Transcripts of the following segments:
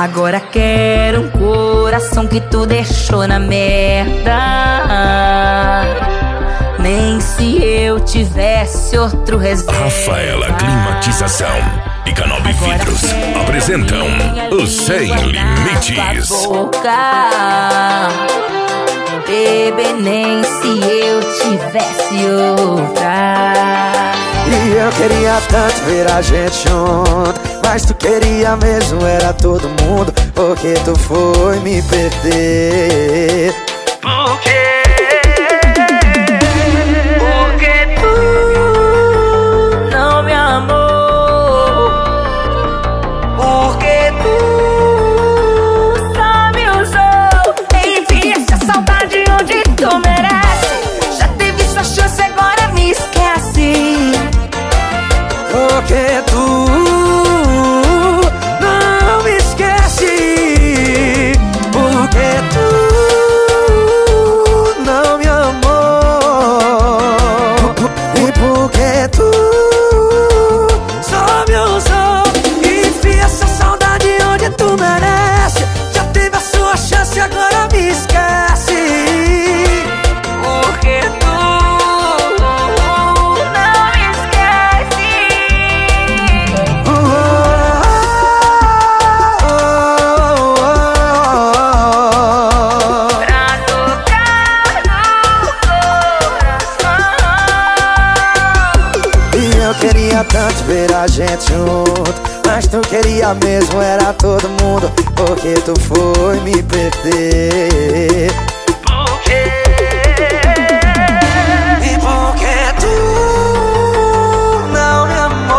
Agora quero um coração que tu deixou na merda. Nem se eu tivesse outro reserva. Rafaela Climatização e Canobbe Vidros apresentam o Sem Limites. Bebê, nem se eu tivesse outra. E eu queria tanto ver a gente junto, mas tu queria mesmo, era todo mundo. Porque tu foi me perder. Por quê? Porque tu não me amou. Porque tu só me usou. Enfia essa saudade onde tu merece. Já teve sua chance, agora me esquece. Porque tu não me esquece. Porque tu não me amou. E porque tu só me usou. Enfia essa saudade onde tu merece. Já teve a sua chance, agora me esquece. Porque tu eu queria tanto ver a gente junto, mas tu queria mesmo, era todo mundo. Porque tu foi me perder. Por quê? E porque tu não me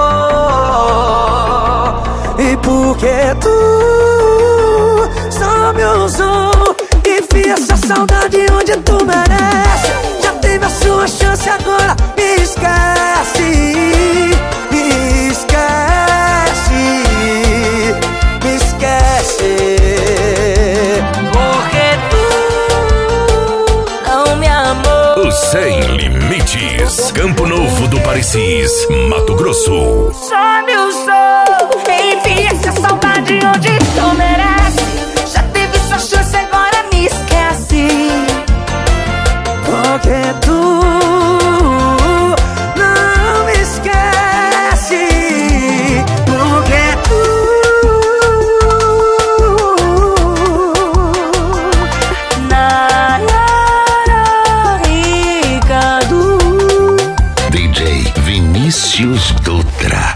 amou. E porque tu só me usou. Enfia essa saudade onde tu merece. Já teve a sua chance, agora me esquece. Sem Limites, Campo Novo do Parecis, Mato Grosso. Só me usou. Enfia essa saudade onde tu merece. Já teve sua chance, agora me esquece. Porque tu não me esquece. Porque tu DJ Vinícius Dutra.